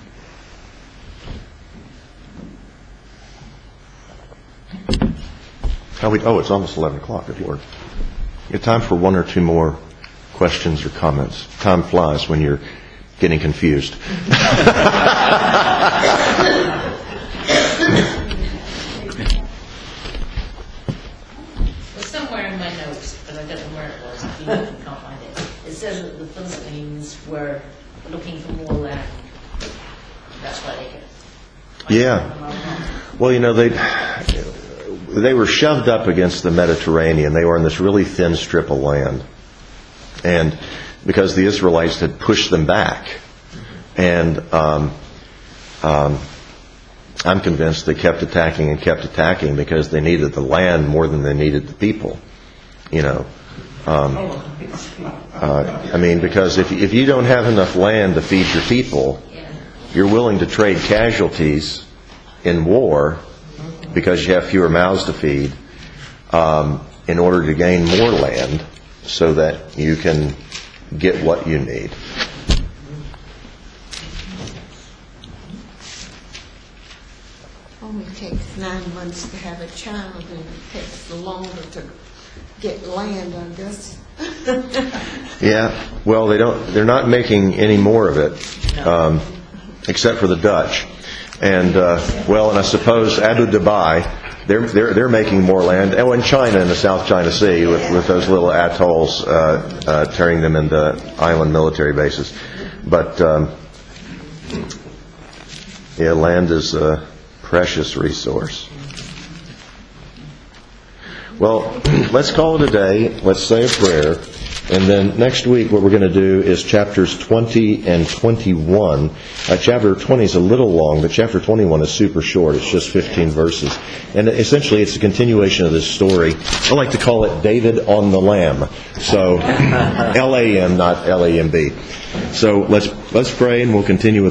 How we, oh, it's almost eleven o'clock. Good Lord. You have time for one or two more questions or comments. Time flies when you're getting confused. Well, somewhere in my notes, but I don't know where it was, if you can't find it, it says that the Philistines were looking for more land. That's why they could. Yeah. Well, you know, they they were shoved up against the Mediterranean. They were in this really thin strip of land. And because the Israelites had pushed them back. And um, um, I'm convinced they kept attacking and kept attacking because they needed the land more than they needed the people. You know. Um, uh, I mean, because if, if you don't have enough land to feed your people, you're willing to trade casualties in war because you have fewer mouths to feed um, in order to gain more land so that you can get what you need. Only takes nine months to have a child, and it takes longer to get land, I guess. Yeah, well, they don't. They're not making any more of it, um, except for the Dutch. And uh, well, and I suppose Abu Dhabi, they're they're they're making more land. Oh, and China in the South China Sea with, with those little atolls, uh, uh, turning them into island military bases. But um, yeah, land is a precious resource. Well, let's call it a day. Let's say a prayer. And then next week what we're going to do is chapters twenty and twenty-one. Uh, chapter twenty is a little long, but chapter twenty-one is super short. It's just fifteen verses. And essentially it's a continuation of this story. I like to call it David on the Lamb. So L A M, not L A M B. So let's let's pray and we'll continue with